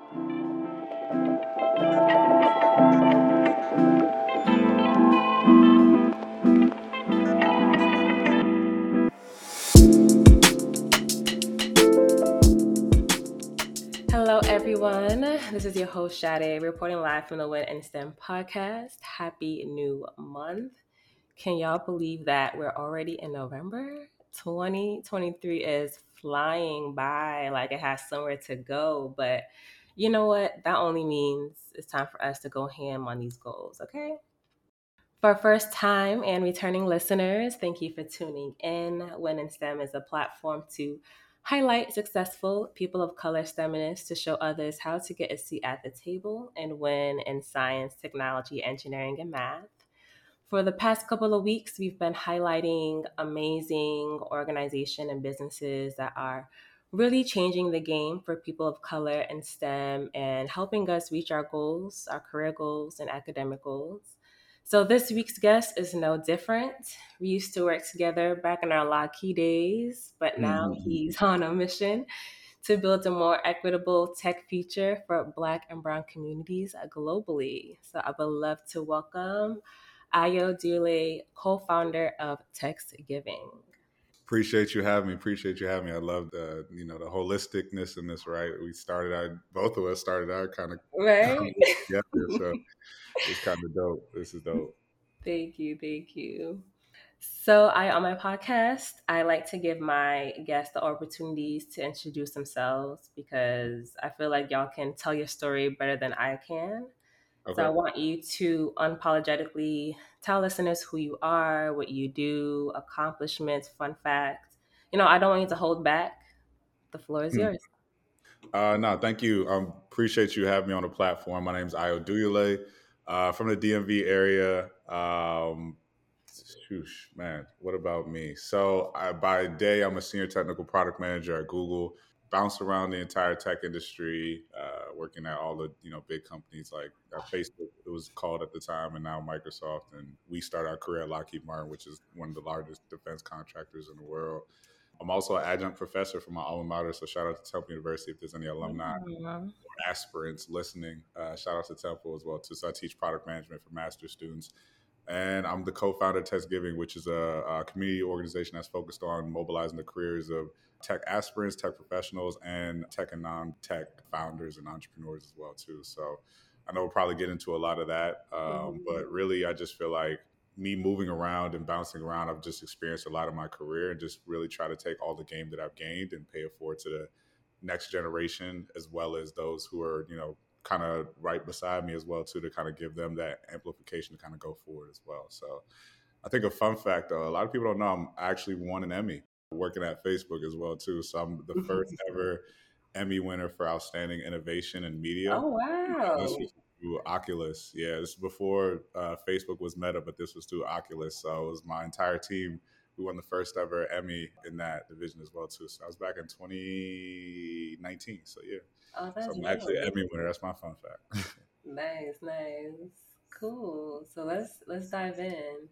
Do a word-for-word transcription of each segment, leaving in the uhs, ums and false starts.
Hello, everyone. This is your host, Shade, reporting live from the Win and STEM podcast. Happy new month. Can y'all believe that we're already in November? twenty twenty-three is flying by like it has somewhere to go. But you know what? That only means it's time for us to go ham on these goals, okay? For first time and returning listeners, thank you for tuning in. Win in STEM is a platform to highlight successful people of color STEMists to show others how to get a seat at the table and win in science, technology, engineering, and math. For the past couple of weeks, we've been highlighting amazing organizations and businesses that are really changing the game for people of color in STEM and helping us reach our goals, our career goals, and academic goals. So this week's guest is no different. We used to work together back in our Lockheed days, but now Mm-hmm. he's on a mission to build a more equitable tech future for Black and Brown communities globally. So I would love to welcome Ayo Dule, co-founder of TextGiving. Appreciate you having me. Appreciate you having me. I love the, you know, the holisticness in this, right? We started out, both of us started out kind of Right? together. So it's kind of dope. This is dope. Thank you. Thank you. So, I on my podcast, I like to give my guests the opportunities to introduce themselves because I feel like y'all can tell your story better than I can. So, I Okay. want you to unapologetically tell listeners who you are, what you do, accomplishments, fun facts. You know, I don't want you to hold back. The floor is Hmm. yours. Uh, no, thank you. Um, appreciate you having me on the platform. My name is Ayo Duyule, uh, from the D M V area. Um, Shoosh, man, what about me? So I, by day, I'm a senior technical product manager at Google. Bounced around the entire tech industry, uh, working at all the you know big companies like uh, Facebook. It was called at the time, and now Microsoft. And we started our career at Lockheed Martin, which is one of the largest defense contractors in the world. I'm also an adjunct professor for my alma mater, so shout out to Temple University if there's any alumni Mhm. aspirants listening. Uh, shout out to Temple as well too. So I teach product management for master's students, and I'm the co-founder of TextGiving, which is a, a community organization that's focused on mobilizing the careers of tech aspirants, tech professionals, and tech and non-tech founders and entrepreneurs as well too. So I know we'll probably get into a lot of that, um, Mhm. but really, I just feel like me moving around and bouncing around, I've just experienced a lot of my career and just really try to take all the game that I've gained and pay it forward to the next generation as well as those who are, you know, kind of right beside me as well too, to kind of give them that amplification to kind of go forward as well. So I think a fun fact though, a lot of people don't know I'm I actually won an Emmy working at Facebook as well too. So I'm the first ever Emmy winner for outstanding innovation in media. Oh, And this wow. was through Oculus. Yeah, this is before uh, Facebook was Meta, but this was through Oculus. So it was my entire team. We won the first ever Emmy in that division as well too. So I was back in twenty nineteen. So yeah, Oh, so that's I'm actually an dope. Emmy winner. That's my fun fact. Nice, nice. Cool. So let's let's dive in.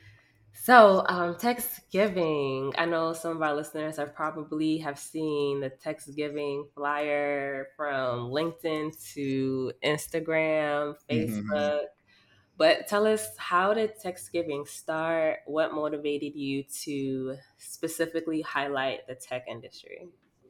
So, um, text giving. I know some of our listeners have probably have seen the text giving flyer from LinkedIn to Instagram, Mhm. Facebook. But tell us, how did text giving start? What motivated you to specifically highlight the tech industry?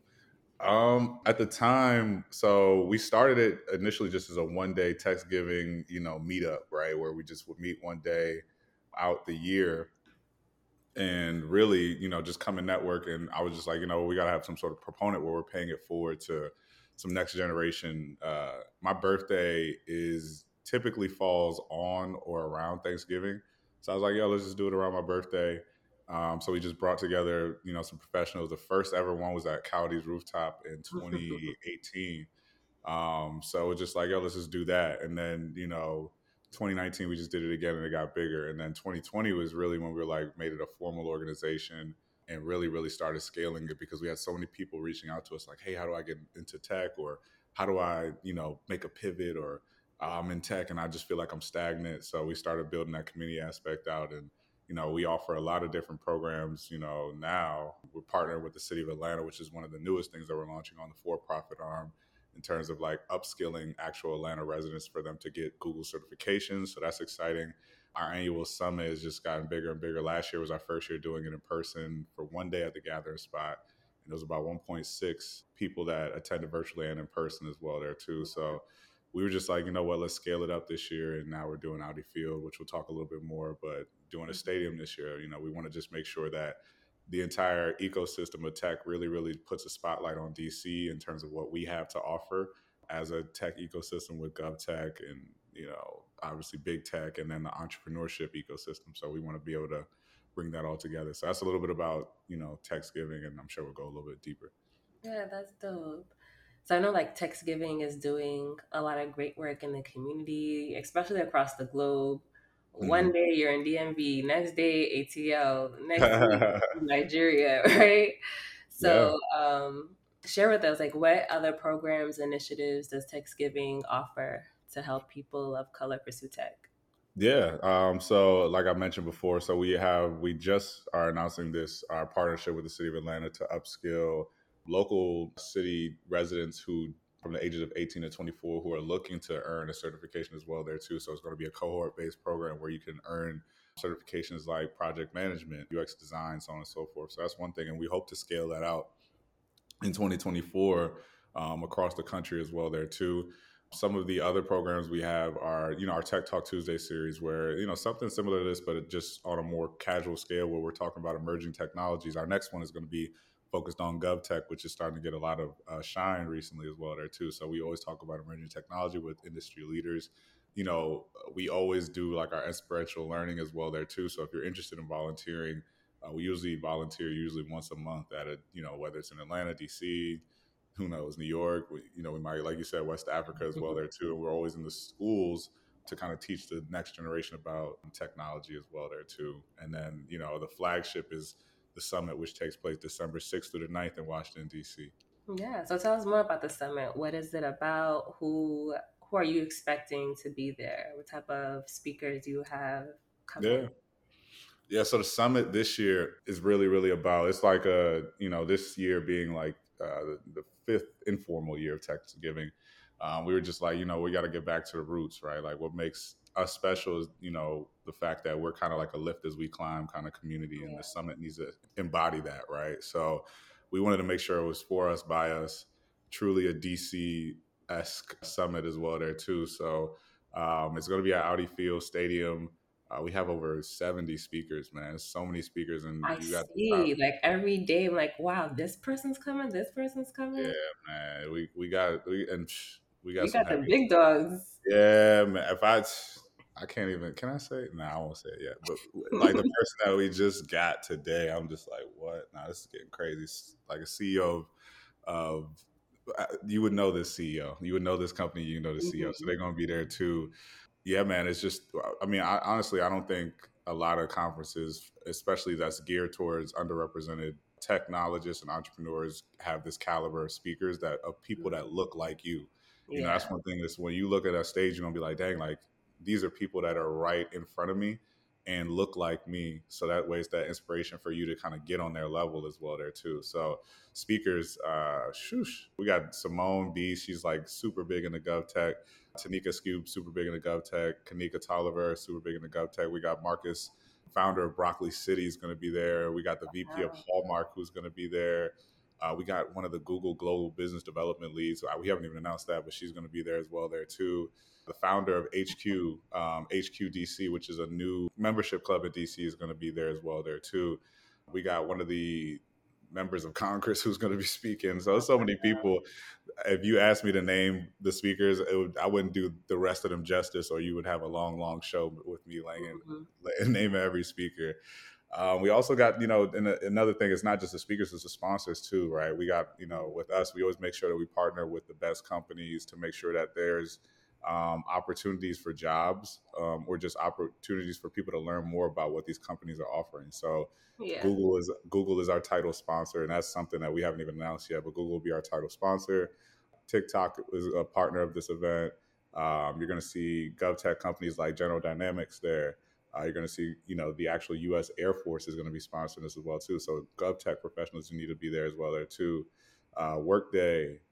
Um, at the time, so we started it initially just as a one day text giving, you know, meetup, right? Where we just would meet one day out the year and really, you know, just come and network. And I was just like, you know, we got to have some sort of proponent where we're paying it forward to some next generation. Uh, my birthday is typically falls on or around Thanksgiving. So I was like, yo, let's just do it around my birthday. Um, so we just brought together, you know, some professionals. The first ever one was at Cowdy's Rooftop in twenty eighteen. Um, so it was just like, yo, let's just do that. And then, you know, twenty nineteen, we just did it again and it got bigger. And then twenty twenty was really when we were like, made it a formal organization and really, really started scaling it because we had so many people reaching out to us like, hey, how do I get into tech? Or how do I, you know, make a pivot? Or uh, I'm in tech and I just feel like I'm stagnant. So we started building that community aspect out. And, you know, we offer a lot of different programs. You know, now we're partnering with the city of Atlanta, which is one of the newest things that we're launching on the for-profit arm in terms of like upskilling actual Atlanta residents for them to get Google certifications. So that's exciting. Our annual summit has just gotten bigger and bigger. Last year was our first year doing it in person for one day at the gathering spot. And there was about one point six people that attended virtually and in person as well there too. So we were just like, you know what, let's scale it up this year. And now we're doing Audi Field, which we'll talk a little bit more, but doing a stadium this year, you know, we want to just make sure that the entire ecosystem of tech really, really puts a spotlight on D C in terms of what we have to offer as a tech ecosystem with GovTech and, you know, obviously big tech and then the entrepreneurship ecosystem. So we want to be able to bring that all together. So that's a little bit about, you know, Techsgiving, and I'm sure we'll go a little bit deeper. Yeah, that's dope. So I know like Techsgiving is doing a lot of great work in the community, especially across the globe. One Mm-hmm. day you're in D M V, next day A T L, next week Nigeria, right? Yeah. So um, share with us like what other programs, initiatives does Techsgiving offer to help people of color pursue tech? Yeah. Um, so like I mentioned before, so we have we just are announcing this our partnership with the city of Atlanta to upskill local city residents who from the ages of eighteen to twenty-four who are looking to earn a certification as well there too. So it's going to be a cohort based program where you can earn certifications like project management, U X design, so on and so forth. So that's one thing. And we hope to scale that out in twenty twenty-four um, across the country as well there too. Some of the other programs we have are, you know, our Tech Talk Tuesday series where, you know, something similar to this, but it just on a more casual scale where we're talking about emerging technologies. Our next one is going to be focused on GovTech, which is starting to get a lot of uh, shine recently as well there too. So we always talk about emerging technology with industry leaders. You know, we always do like our experiential learning as well there too. So if you're interested in volunteering, uh, we usually volunteer usually once a month at a, you know, whether it's in Atlanta, D C, who knows, New York, we, you know, we might, like you said, West Africa as well there too. And we're always in the schools to kind of teach the next generation about technology as well there too. And then, you know, the flagship is the summit, which takes place December sixth through the ninth in Washington, D C. Yeah. So tell us more about the summit. What is it about? Who who are you expecting to be there? What type of speakers do you have coming? Yeah. Yeah, so the summit this year is really, really about, it's like a, you know, this year being like uh, the, the fifth informal year of Techsgiving. Um, we were just like, you know, we got to get back to the roots, right? Like what makes us special is, you know, the fact that we're kind of like a lift as we climb kind of community, and the summit needs to embody that, right? So we wanted to make sure it was for us, by us, truly a D C-esque summit as well there too. So um, it's going to be at Audi Field Stadium. Uh, we have over seventy speakers, man. There's so many speakers, and I you got the top. see. Like every day, I'm like, wow, this person's coming, this person's Yeah, coming. man. We we got we and psh, we got We some got the heavy. big dogs. Yeah, man. If I I can't even. Can I say it? Nah, I won't say it yet. But like the person that we just got today, I'm just like, what? Nah, this is getting crazy. It's like a C E O of, of uh, you would know this C E O. You would know this company. You know the C E O. So Mhm. they're gonna be there too. Yeah, man. It's just. I mean, I, honestly, I don't think a lot of conferences, especially that's geared towards underrepresented technologists and entrepreneurs, have this caliber of speakers that of people that look like you. You know, Yeah. that's one thing is when you look at a stage, you're gonna be like, dang, like these are people that are right in front of me and look like me. So that way it's that inspiration for you to kind of get on their level as well there too. So speakers, uh, shoosh, we got Simone B. She's like super big in the GovTech. Tanika Scoob, super big in the GovTech. Kanika Tolliver, super big in the GovTech. We got Marcus, founder of Broccoli City, is going to be there. We got the V P of Wow. Hallmark, who's going to be there. Uh, we got one of the Google Global Business Development leads. We haven't even announced that, but she's going to be there as well there too. The founder of H Q, um, H Q D C, which is a new membership club at D C, is going to be there as well there too. We got one of the members of Congress who's going to be speaking. So so many people. If you asked me to name the speakers, it would, I wouldn't do the rest of them justice, or you would have a long, long show with me laying Mhm. name every speaker. Um, we also got, you know, and another thing is not just the speakers, it's the sponsors too, right? We got, you know, with us, we always make sure that we partner with the best companies to make sure that there's um, opportunities for jobs um, or just opportunities for people to learn more about what these companies are offering. So Yeah. Google is Google is our title sponsor, and that's something that we haven't even announced yet, but Google will be our title sponsor. TikTok is a partner of this event. Um, you're going to see GovTech companies like General Dynamics there. Uh, you're going to see, you know, the actual U S Air Force is going to be sponsoring this as well too. So GovTech professionals need to be there as well there too. Uh, Workday,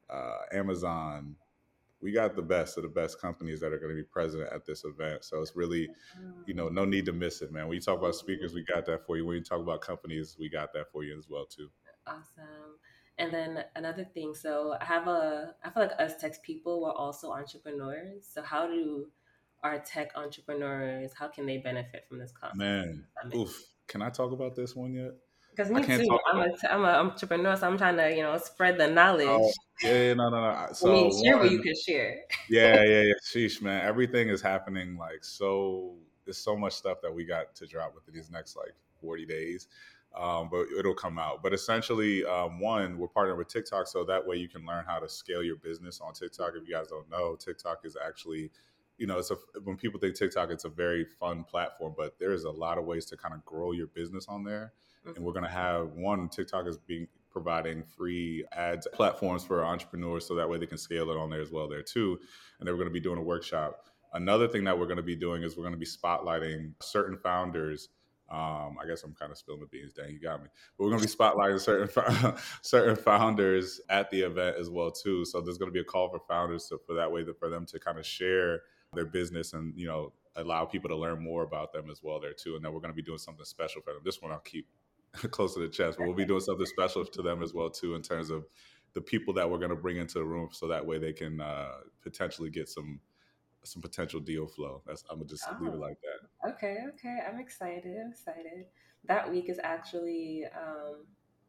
uh, Amazon. We got the best of the best companies that are going to be present at this event. So it's really, you know, no need to miss it, man. When you talk about speakers, we got that for you. When you talk about companies, we got that for you as well too. Awesome. And then another thing, so I have a, I feel like us tech people, we're also entrepreneurs. So how do our tech entrepreneurs, how can they benefit from this con- Man, summit? oof. Can I talk about this one yet? Because I me can't too, talk I'm about. a, I'm an entrepreneur, so I'm trying to, you know, spread the knowledge. Oh, yeah, yeah, no, no, no. I mean, So share what you one, can share. yeah, yeah, yeah. Sheesh, man. Everything is happening like so. There's so much stuff that we got to drop within these next like forty days. Um, but it'll come out. But essentially, um, one, we're partnering with TikTok, so that way you can learn how to scale your business on TikTok. If you guys don't know, TikTok is actually, you know, it's a when people think TikTok, it's a very fun platform, but there is a lot of ways to kind of grow your business on there. And we're Mhm. gonna have one, TikTok is being providing free ads platforms for entrepreneurs, so that way they can scale it on there as well there too. And then we're gonna be doing a workshop. Another thing that we're going to be doing is we're going to be spotlighting certain founders. Um, I guess I'm kind of spilling the beans. Dang, you got me. But we're going to be spotlighting certain certain founders at the event as well too. So there's going to be a call for founders to, for that way that for them to kind of share their business and you know allow people to learn more about them as well there too. And then we're going to be doing something special for them. This one I'll keep close to the chest, but we'll be doing something special to them as well too in terms of the people that we're going to bring into the room, so that way they can uh, potentially get some some potential deal flow. That's I'm gonna just leave it Oh, like that. okay, okay. I'm excited. I'm excited. That week is actually um,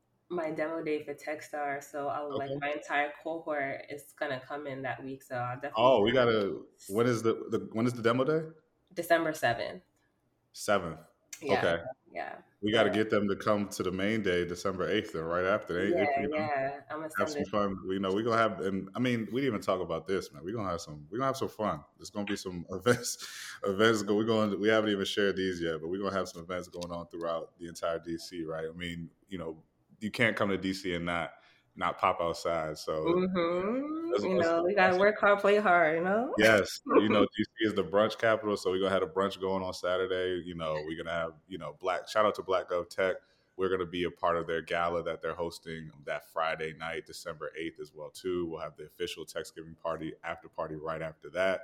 my demo day for Techstar, so I'll like Okay. my entire cohort is gonna come in that week. So I'll definitely Oh, we gotta. When is the, the when is the demo day? December seventh. Seventh. Yeah, Okay. yeah. We got So to get them to come to the main day, December eighth, and right after they, they yeah, you know, yeah. I'm gonna have send some it. fun. You know, we're gonna have, and I mean, we didn't even talk about this, man. We're gonna have some. We're gonna have some fun. There's gonna be some events. Events. Go. We're going. We haven't even shared these yet, but we're gonna have some events going on throughout the entire D C. Right. I mean, you know, you can't come to D C and not not pop outside. So Mm-hmm. let's, You let's, know, we gotta work hard, play hard. You know. yes, you know, D C is the brunch capital, so we're gonna have a brunch going on Saturday. You know, we're gonna have, you know, Black shout out to Black Gov Tech. We're gonna be a part of their gala that they're hosting that Friday night, December eighth as well too. We'll have the official Thanksgiving party after party right after that.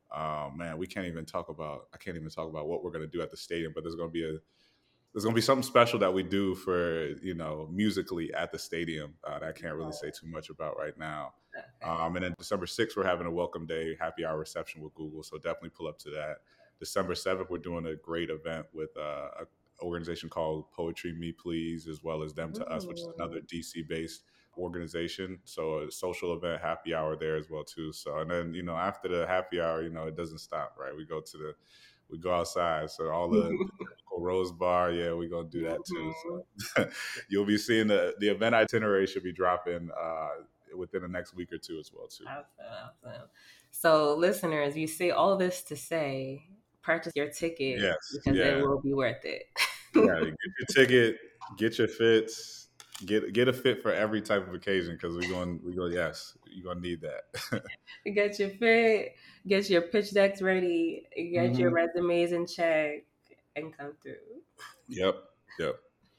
Um, man, we can't even talk about I can't even talk about what we're gonna do at the stadium, but there's gonna be a there's gonna be something special that we do for you know musically at the stadium uh, that I can't really say too much about right now. Okay. Um, and then December sixth, we're having a welcome day happy hour reception with Google, so definitely pull up to that. December seventh, we're doing a great event with uh, an organization called Poetry Me Please, as well as Them to Us, which is another Ooh. D C based organization. So a social event happy hour there as well too. So and then you know after the happy hour, you know it doesn't stop, right? We go to the we go outside. So all the, the typical Rose Bar, yeah, we're gonna do that too. Mhm. So you'll be seeing the the event itinerary should be dropping uh, within the next week or two as well too. Awesome, awesome. So, listeners, you say all this to say, purchase your ticket Yes, because it yeah, will be worth it. yeah. Get your ticket, get your fits, get get a fit for every type of occasion because we're going we go. Yes, you're gonna need that. Get your fit, get your pitch decks ready, get your hmm resumes in check, and come through. Yep, yep.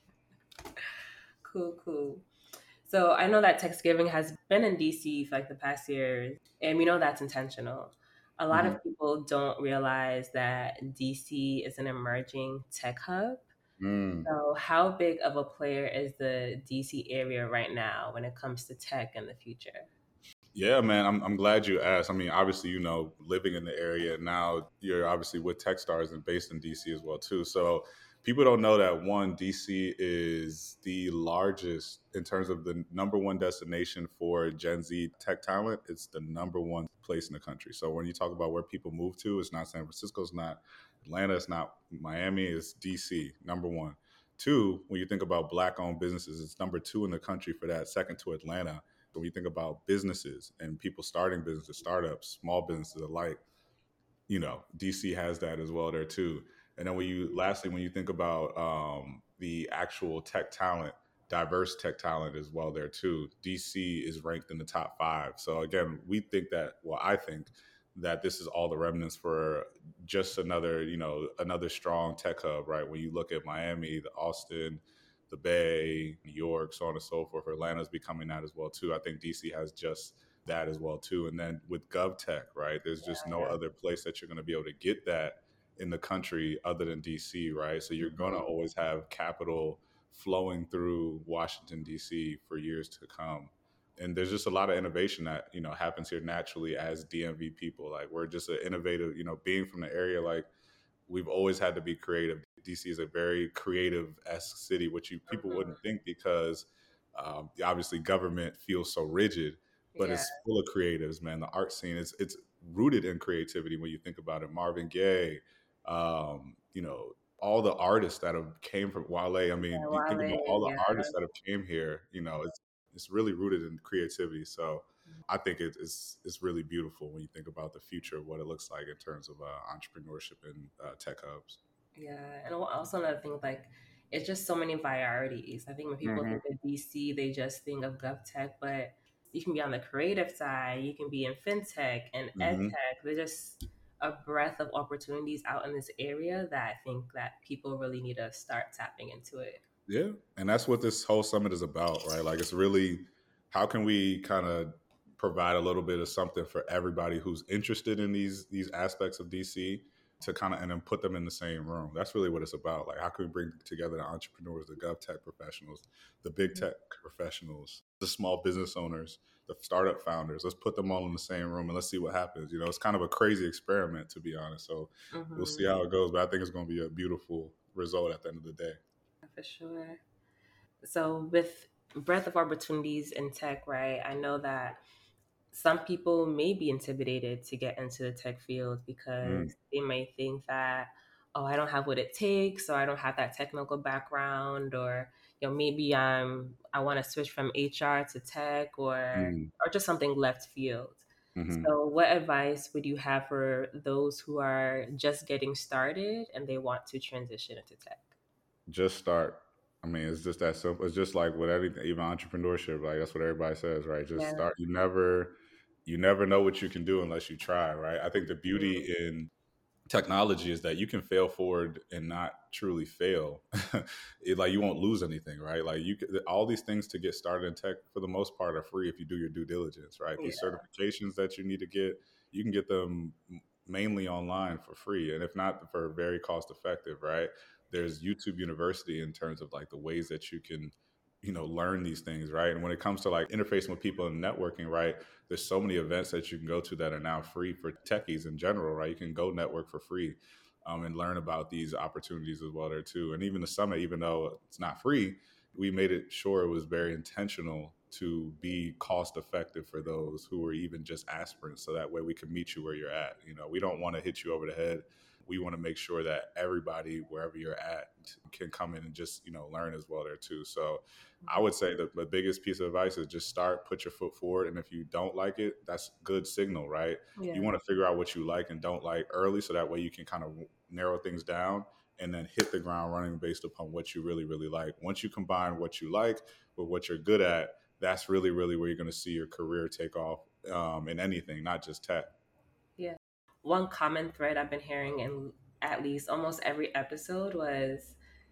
Cool, cool. So I know that Thanksgiving has been in D C for like the past years, and we know that's intentional. A lot hmm of people don't realize that D C is an emerging tech hub. Mm. So, how big of a player is the D C area right now when it comes to tech in the future? Yeah, man, I'm I'm glad you asked. I mean, obviously, you know, living in the area now, you're obviously with Techstars and based in D C as well too. So people don't know that one, D C is the largest in terms of the number one destination for Gen Z tech talent. It's the number one place in the country. So when you talk about where people move to, it's not San Francisco, it's not Atlanta, it's not Miami, it's D C, number one. Two, when you think about black owned businesses, it's number two in the country for that, second to Atlanta. When you think about businesses and people starting businesses, startups, small businesses alike, you know, D C has that as well there too. And then when you, lastly, when you think about um, the actual tech talent, diverse tech talent as well there too, D C is ranked in the top five. So again, we think that, well, I think that this is all the remnants for just another, you know, another strong tech hub, right? When you look at Miami, the Austin, the Bay, New York, so on and so forth. Atlanta's becoming that as well too. I think D C has just that as well too. And then with GovTech, right? There's just no Yeah. other place that you're going to be able to get that in the country other than D C, right? So you're going to Mhm. always have capital flowing through Washington D C for years to come. And there's just a lot of innovation that, you know, happens here naturally as D M V people. Like we're just an innovative, you know, being from the area, like we've always had to be creative. D C is a very creative-esque city, which you people Mhm. wouldn't think because um, obviously government feels so rigid, but Yeah. it's full of creatives, man. The art scene is it's rooted in creativity when you think about it. Marvin Gaye, um, you know, all the artists that have came from Wale. I mean, Yeah, you think Wale, about all the yeah. artists that have came here. You know, it's it's really rooted in creativity. So I think it, it's it's really beautiful when you think about the future of what it looks like in terms of uh, entrepreneurship and uh, tech hubs. Yeah, and al- also another thing, like it's just so many varieties. I think when people Hmm. think of D C, they just think of GovTech, but you can be on the creative side, you can be in fintech and Hmm. edtech. There's just a breadth of opportunities out in this area that I think that people really need to start tapping into it. Yeah, and that's what this whole summit is about, right? Like, it's really how can we kind of provide a little bit of something for everybody who's interested in these these aspects of D C to kind of and then put them in the same room. That's really what it's about. Like, how can we bring together the entrepreneurs, the gov tech professionals, the big tech professionals, the small business owners, the startup founders? Let's put them all in the same room and let's see what happens. You know, it's kind of a crazy experiment, to be honest. So we'll see Mm-hmm. how it goes, but I think it's going to be a beautiful result at the end of the day. For sure. So with breadth of opportunities in tech, right? I know that some people may be intimidated to get into the tech field Mm. because they may think that, oh, I don't have what it takes, or I don't have that technical background, or you know, maybe I'm I want to switch from H R to tech, or Mm. or just something left field. Hmm. So, what advice would you have for those who are just getting started and they want to transition into tech? Just start. I mean, it's just that simple. It's just like with everything, even entrepreneurship. Like that's what everybody says, right? Just Yeah. start. You never, you never know what you can do unless you try, right? I think the Mhm. beauty in technology is that you can fail forward and not truly fail. It, like you won't lose anything, right? Like you, could, all these things to get started in tech for the most part are free if you do your due diligence, right? These Yeah. certifications that you need to get, you can get them mainly online for free, and if not for very cost effective, right? There's YouTube University in terms of like the ways that you can, you know, learn these things, right? And when it comes to like interfacing with people and networking, right? There's so many events that you can go to that are now free for techies in general, right? You can go network for free um, and learn about these opportunities as well there too. And even the summit, even though it's not free, we made it sure it was very intentional to be cost effective for those who are even just aspirants. So that way we can meet you where you're at. You know, we don't want to hit you over the head. We want to make sure that everybody, wherever you're at, can come in and just, you know, learn as well there too. So I would say that the biggest piece of advice is just start, put your foot forward. And if you don't like it, that's good signal, right? You Yeah. want to figure out what you like and don't like early so that way you can kind of narrow things down and then hit the ground running based upon what you really, really like. Once you combine what you like with what you're good at, that's really, really where you're going to see your career take off um, in anything, not just tech. Yeah. One common thread I've been hearing in at least almost every episode was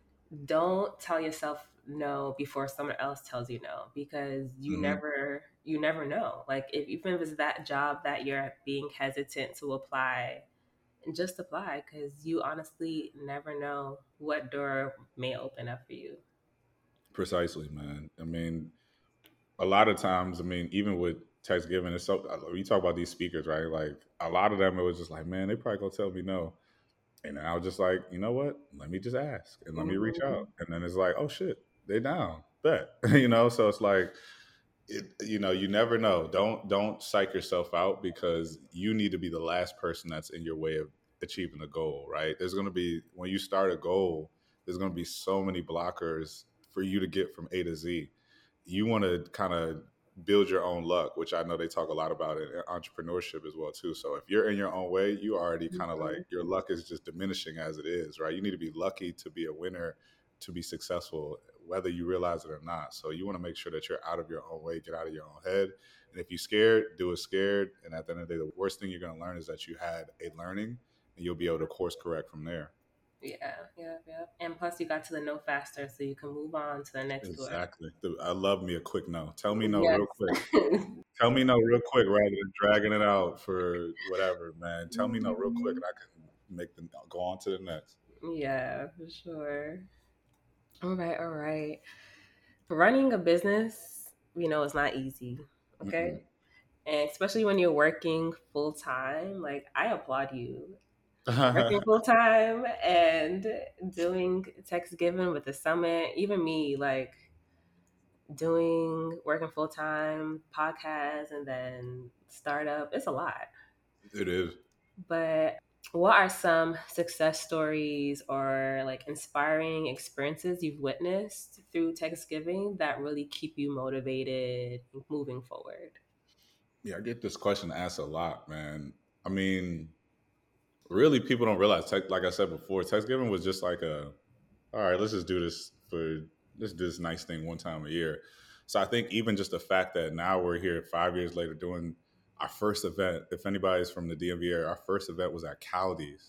don't tell yourself no before someone else tells you no, because you Hmm. never you never know. Like if even if it's that job that you're being hesitant to apply, just apply, because you honestly never know what door may open up for you. Precisely, man. I mean, a lot of times, I mean, even with Thanksgiving, it's so you talk about these speakers, right? Like a lot of them, it was just like, man, they probably gonna tell me no. And then I was just like, you know what? Let me just ask and let me reach out. Hmm. And then it's like, oh shit, they down. Bet. You know, so it's like it, you know, you never know. Don't don't psych yourself out because you need to be the last person that's in your way of achieving a goal, right? There's gonna be when you start a goal, there's gonna be so many blockers for you to get from A to Z. You want to kind of build your own luck, which I know they talk a lot about in entrepreneurship as well too. So if you're in your own way, you already kind of like Hmm. your luck is just diminishing as it is, right? You need to be lucky to be a winner, to be successful, whether you realize it or not. So you want to make sure that you're out of your own way, get out of your own head. And if you're scared, do it scared. And at the end of the day, the worst thing you're going to learn is that you had a learning and you'll be able to course correct from there. Yeah, yeah, yeah. And plus, you got to the no faster, so you can move on to the next tour. Exactly. The- I love me a quick no. Tell me no Yes. real quick. Tell me no real quick rather than dragging it out for whatever, man. Tell me no real quick Mhm. and I can make them go on to the next. Yeah, for sure. All right, all right. Running a business, you know, is not easy. Okay. Mm-mm. And especially when you're working full time, like I applaud you. Working full time and doing Thanksgiving with the summit, even me, like doing working full time, podcast, and then startup, it's a lot. It is. But what are some success stories or like inspiring experiences you've witnessed through Thanksgiving that really keep you motivated moving forward? Yeah, I get this question asked a lot, man. I mean, really, people don't realize, tech, like I said before, Thanksgiving was just like a, all right, let's just do this for, let's do this nice thing one time a year. So I think even just the fact that now we're here five years later doing our first event, if anybody's from the D M V area, our first event was at Caldi's.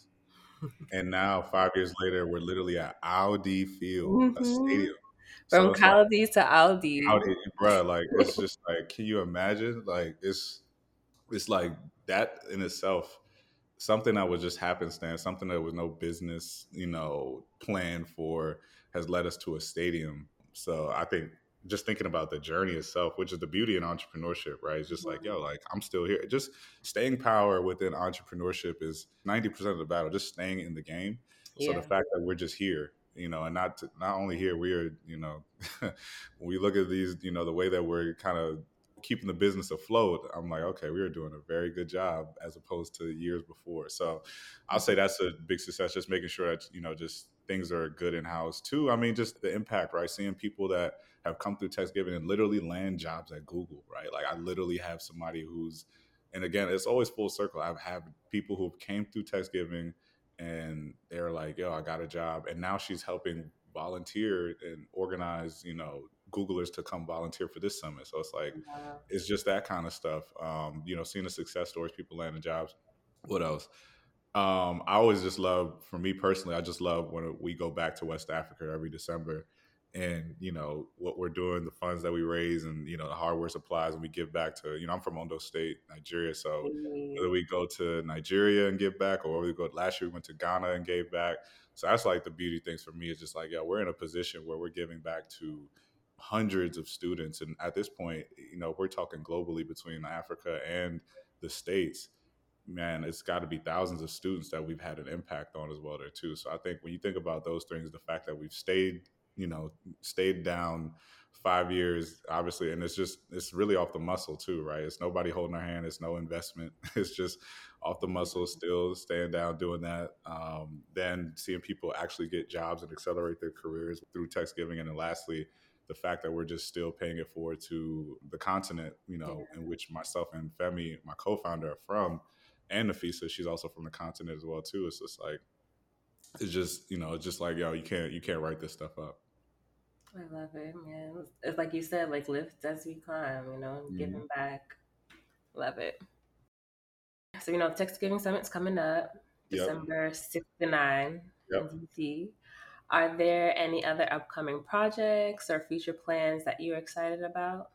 And now five years later, we're literally at Audi Field, a Hmm. stadium. So From it's like, Caldi to Aldi. Audi, bruh, like, it's just like, can you imagine? Like, it's, it's like that in itself, something that was just happenstance, something that was no business, you know, plan for, has led us to a stadium. So I think just thinking about the journey itself, which is the beauty in entrepreneurship, right? It's just like, yo, like I'm still here. Just staying power within entrepreneurship is ninety percent of the battle, just staying in the game. So the Yeah. fact that we're just here, you know, and not to, not only here, we are, you know, when we look at these, you know, the way that we're kind of keeping the business afloat, I'm like, okay, we were doing a very good job as opposed to years before. So I'll say that's a big success, just making sure that, you know, just things are good in house too. I mean, just the impact, right? Seeing people that have come through Thanksgiving and literally land jobs at Google, right? Like I literally have somebody who's, and again, it's always full circle. I've had people who came through Thanksgiving and they're like, yo, I got a job. And now she's helping volunteer and organize, you know, Googlers to come volunteer for this summit. So it's like, Wow. it's just that kind of stuff. Um, you know, seeing the success stories, people landing jobs. What else? Um, I always just love, for me personally, I just love when we go back to West Africa every December and, you know, what we're doing, the funds that we raise and, you know, the hardware supplies and we give back to, you know, I'm from Ondo State, Nigeria. So whether we go to Nigeria and give back or we go, last year we went to Ghana and gave back. So that's like the beauty things for me is just like, yeah, we're in a position where we're giving back to hundreds of students. And at this point, you know, we're talking globally between Africa and the States, man, it's got to be thousands of students that we've had an impact on as well there too. So I think when you think about those things, the fact that we've stayed, you know, stayed down five years, obviously, and it's just it's really off the muscle too, right? It's nobody holding our hand. It's no investment. It's just off the muscle, still staying down, doing that. Um, then seeing people actually get jobs and accelerate their careers through Thanksgiving, and then lastly, the fact that we're just still paying it forward to the continent, you Yeah. know, in which myself and Femi, my co-founder, are from, and Nafisa, she's also from the continent as well too. It's just like it's just you know it's just like yo, you can't you can't write this stuff up. I love it, man. It's like you said, like lift as we climb, you know, Mm-hmm. giving back. Love it. So, you know, Thanksgiving Summit's coming up Yep. December sixth to nine in Yep. D C. Are there any other upcoming projects or future plans that you're excited about?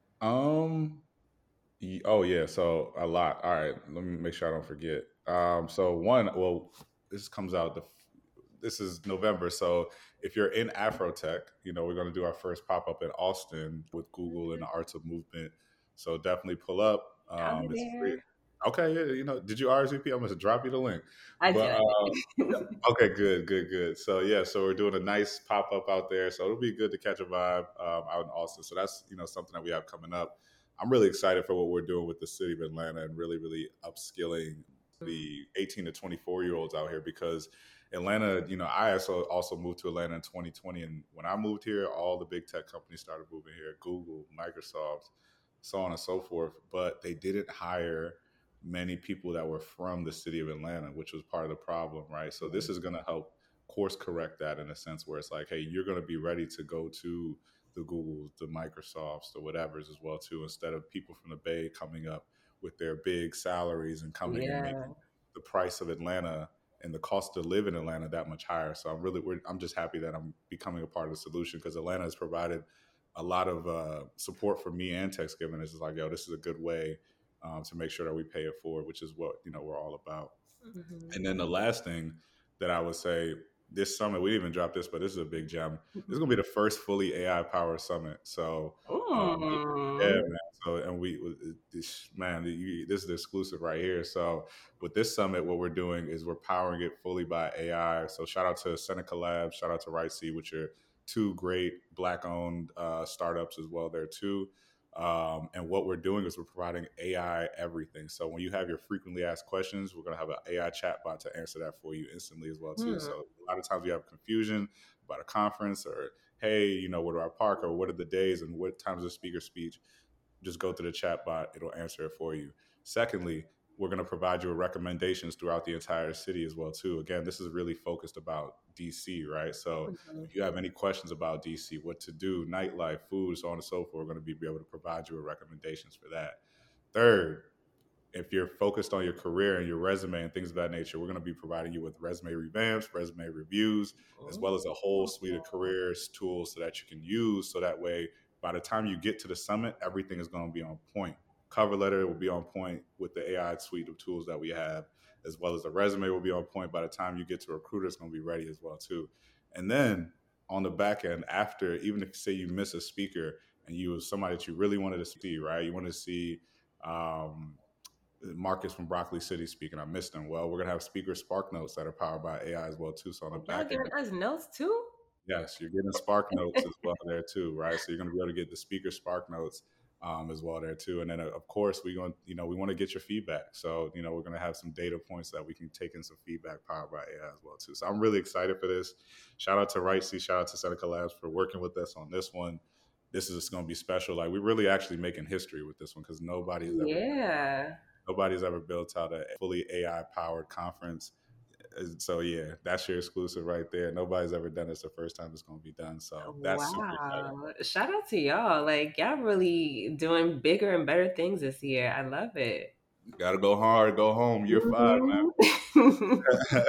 Um. y- Oh yeah. So a lot. All right. Let me make sure I don't forget. Um. So one. Well, this comes out the. This is November. So if you're in Afrotech, you know we're going to do our first pop up in Austin with Google and the Arts of Movement. So definitely pull up. I'll be Um. It's free. there. Okay. Yeah. You know, did you R S V P? I'm going to drop you the link. I But did. I uh, did. okay, good, good, good. So yeah, so we're doing a nice pop up out there. So it'll be good to catch a vibe um, out in Austin. So that's you know something that we have coming up. I'm really excited for what we're doing with the city of Atlanta and really, really upskilling the eighteen to twenty-four year olds out here because Atlanta, you know, I also also moved to Atlanta in twenty twenty, and when I moved here, all the big tech companies started moving here, Google, Microsoft, so on and so forth. But they didn't hire many people that were from the city of Atlanta, which was part of the problem, right? So this is going to help course correct that in a sense where it's like, hey, you're going to be ready to go to the Googles, the Microsofts, the whatevers as well too, instead of people from the Bay coming up with their big salaries and coming and Yeah. making the price of Atlanta and the cost to live in Atlanta that much higher. So I'm really, we're, I'm just happy that I'm becoming a part of the solution, because Atlanta has provided a lot of uh, support for me and TextGiving. It's just like, yo, this is a good way um, to make sure that we pay it forward, which is what, you know, we're all about. Mm-hmm. And then the last thing that I would say, this summit, we didn't even drop this, but this is a big gem. This is going to be the first fully A I powered summit. So, um, yeah, Mm. man. So, and we, this, man, you, this is the exclusive right here. So, with this summit, what we're doing is we're powering it fully by A I. So, shout out to Seneca Labs, shout out to RightSeed, which are two great Black-owned uh, startups as well there too. Um, and what we're doing is we're providing A I everything. So when you have your frequently asked questions, we're going to have an A I chatbot to answer that for you instantly as well too. Hmm. So a lot of times you have confusion about a conference, or, hey, you know, where do I park, or what are the days and what times the speaker speech? Just go to the chatbot, it'll answer it for you. Secondly, we're going to provide you with recommendations throughout the entire city as well too. Again, this is really focused about D C, right? So Mm-hmm. if you have any questions about D C, what to do, nightlife, food, so on and so forth, we're going to be able to provide you with recommendations for that. Third, if you're focused on your career and your resume and things of that nature, we're going to be providing you with resume revamps, resume reviews, as well as a whole suite of careers tools so that you can use. So that way, by the time you get to the summit, everything is going to be on point. Cover letter will be on point with the A I suite of tools that we have, as well as the resume will be on point. By the time you get to recruiter, it's going to be ready as well too. And then on the back end, after, even if say you miss a speaker and you was somebody that you really wanted to see, right? You want to see um, Marcus from Broccoli City speaking. I missed him. Well, we're gonna have speaker Spark Notes that are powered by A I as well too. So on the Y'all back end, giving us notes too? yes, you're getting Spark Notes as well there too, right? So you're gonna be able to get the speaker Spark Notes um, as well there too. And then uh, of course we're going, you know, we want to get your feedback. So you know we're gonna have some data points that we can take in some feedback powered by A I as well too. So I'm really excited for this. Shout out to RightSeed, shout out to Seneca Labs for working with us on this one. This is just gonna be special. Like we're really actually making history with this one, because nobody has ever Yeah. Nobody's ever built out a fully A I powered conference. So yeah, that's your exclusive right there. Nobody's ever done it. It's the first time it's going to be done. So that's super exciting. Wow. Shout out to y'all. Like, y'all really doing bigger and better things this year. I love it. You got to go hard, go home. Year five, Mhm. man.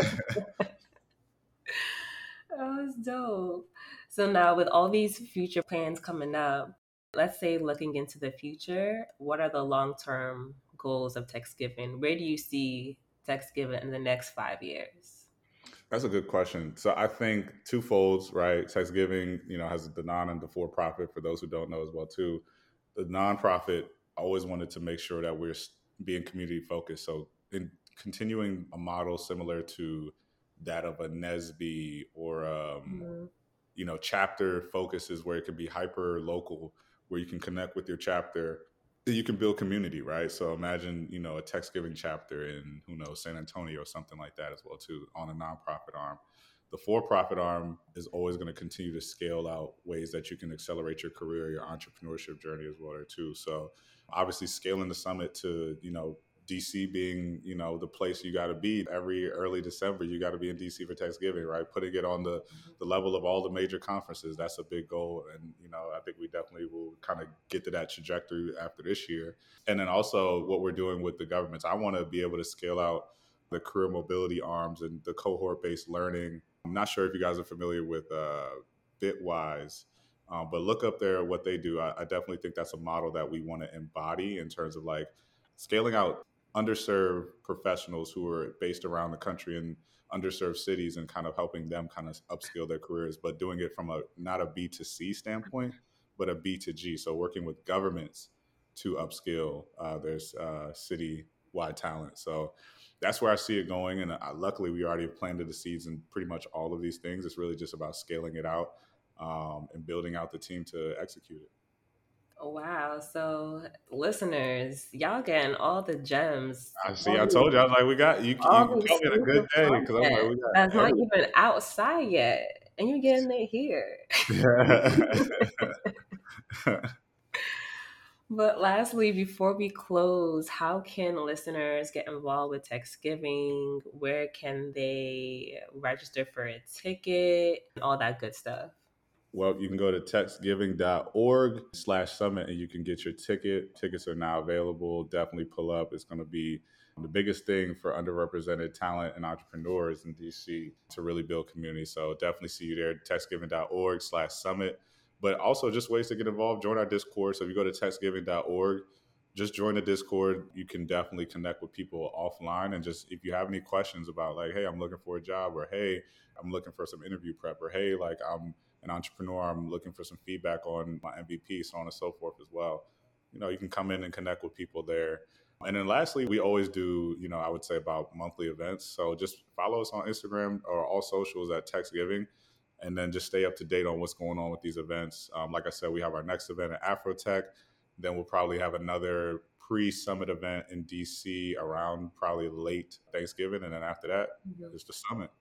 Oh, it's dope. So now with all these future plans coming up, let's say looking into the future, what are the long-term goals of TextGiving? Where do you see TextGiving in the next five years? That's a good question. So I think twofolds, right? TextGiving, you know, has the non and the for profit. For those who don't know as well too, the nonprofit always wanted to make sure that we're being community focused. So in continuing a model similar to that of a N S B or um, Mm-hmm. you know, chapter focuses where it can be hyper local, where you can connect with your chapter, you can build community, right? So imagine, you know, a TextGiving chapter in, who knows, San Antonio or something like that as well too, on a nonprofit arm. The for-profit arm is always going to continue to scale out ways that you can accelerate your career, your entrepreneurship journey as well there too. So obviously scaling the summit to, you know, D C being, you know, the place you got to be. Every early December, you got to be in D C for TextGiving, right? Putting it on the, the level of all the major conferences. That's a big goal. And, you know, I think we definitely will kind of get to that trajectory after this year. And then also what we're doing with the governments. I want to be able to scale out the career mobility arms and the cohort-based learning. I'm not sure if you guys are familiar with uh, Bitwise, um, but look up there what they do. I, I definitely think that's a model that we want to embody in terms of like scaling out underserved professionals who are based around the country in underserved cities and kind of helping them kind of upskill their careers, but doing it from a not a B to C standpoint, but a B to G. So working with governments to upskill uh, their uh, city-wide talent. So that's where I see it going. And uh, luckily, we already have planted the seeds in pretty much all of these things. It's really just about scaling it out um, and building out the team to execute it. Wow. So listeners, y'all getting all the gems. I see. All I the, told you. I was like, we got you. all You the caught me on a good exclusive day because I'm like, content we got that's not everything. even outside yet. And you're getting it here. But lastly, before we close, how can listeners get involved with TextGiving? Where can they register for a ticket? All that good stuff. Well, you can go to textgiving.org slash summit and you can get your ticket. Tickets are now available. Definitely pull up. It's going to be the biggest thing for underrepresented talent and entrepreneurs in D C to really build community. So definitely see you there, textgiving.org slash summit. But also just ways to get involved, join our Discord. So if you go to textgiving dot org, just join the Discord. You can definitely connect with people offline. And just if you have any questions about like, hey, I'm looking for a job, or hey, I'm looking for some interview prep, or hey, like I'm an entrepreneur, I'm looking for some feedback on my M V P, so on and so forth as well. You know, you can come in and connect with people there. And then lastly, we always do, you know, I would say about monthly events. So just follow us on Instagram or all socials at TextGiving, and then just stay up to date on what's going on with these events. Um, like I said, we have our next event at Afrotech. Then we'll probably have another pre-summit event in D C around probably late Thanksgiving. And then after that, mm-hmm. is the summit.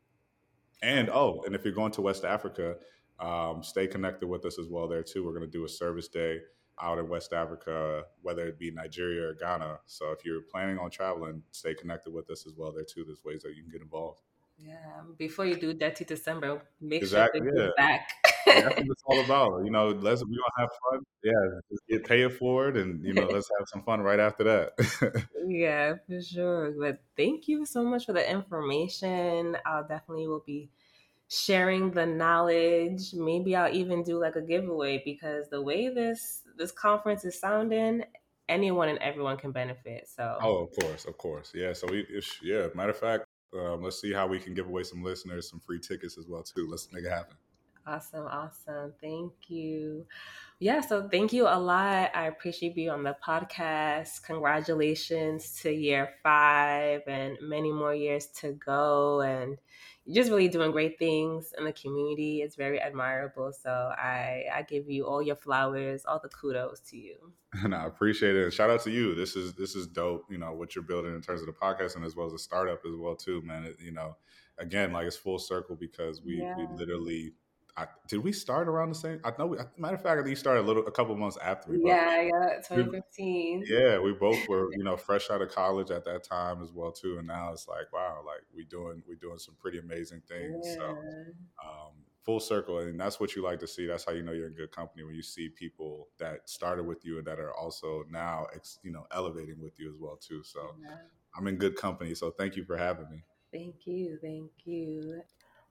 And, oh, and if you're going to West Africa, um, stay connected with us as well there too. We're going to do a service day out in West Africa, whether it be Nigeria or Ghana. So if you're planning on traveling, stay connected with us as well there too. There's ways that you can get involved. Yeah, before you do Dirty December, make exactly, sure to yeah. give back. That's what it's all about. You know, let's we gonna have fun. Yeah, just get pay it forward, and you know, let's have some fun right after that. Yeah, for sure. But thank you so much for the information. I'll definitely will be sharing the knowledge. Maybe I'll even do like a giveaway, because the way this this conference is sounding, anyone and everyone can benefit. So oh, of course, of course, yeah. So we, if, yeah. Matter of fact, um, let's see how we can give away some listeners some free tickets as well too. Let's make it happen. Awesome, awesome. Thank you. Yeah, so thank you a lot. I appreciate being on the podcast. Congratulations to year five and many more years to go. And you're just really doing great things in the community. It's very admirable. So I, I give you all your flowers, all the kudos to you. And I appreciate it. And shout out to you. This is this is dope, you know, what you're building in terms of the podcast, and as well as a startup as well too, man. It, you know, again, like it's full circle, because we, yeah. we literally I, did we start around the same? I know. We, matter of fact, I think you started a little, a couple months after me. Yeah, yeah, twenty fifteen. We, yeah, we both were, you know, fresh out of college at that time as well too. And now it's like, wow, like we doing, we doing some pretty amazing things. Yeah. So, um, full circle, and that's what you like to see. That's how you know you're in good company, when you see people that started with you and that are also now, you know, elevating with you as well too. So, yeah. I'm in good company. So, thank you for having me. Thank you, thank you.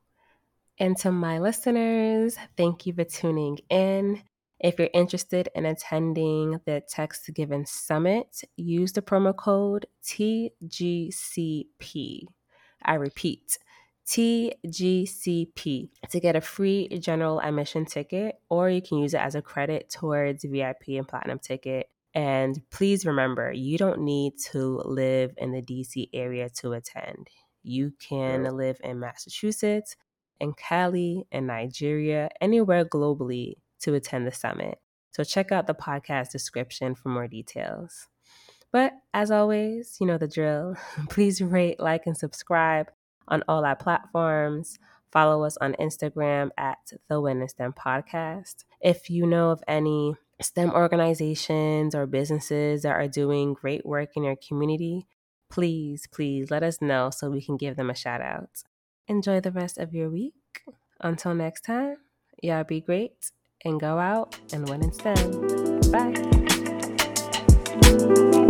And to my listeners, thank you for tuning in. If you're interested in attending the TextGiving Summit, use the promo code T G C P. I repeat, T G C P to get a free general admission ticket, or you can use it as a credit towards V I P and Platinum ticket. And please remember, you don't need to live in the D C area to attend. You can yeah. live in Massachusetts, in Cali, in Nigeria, anywhere globally to attend the summit. So check out the podcast description for more details. But as always, you know the drill. Please rate, like, and subscribe on all our platforms. Follow us on Instagram at The Win in STEM Podcast. If you know of any STEM organizations or businesses that are doing great work in your community, please, please let us know so we can give them a shout out. Enjoy the rest of your week. Until next time, y'all be great and go out and win in STEM. Bye.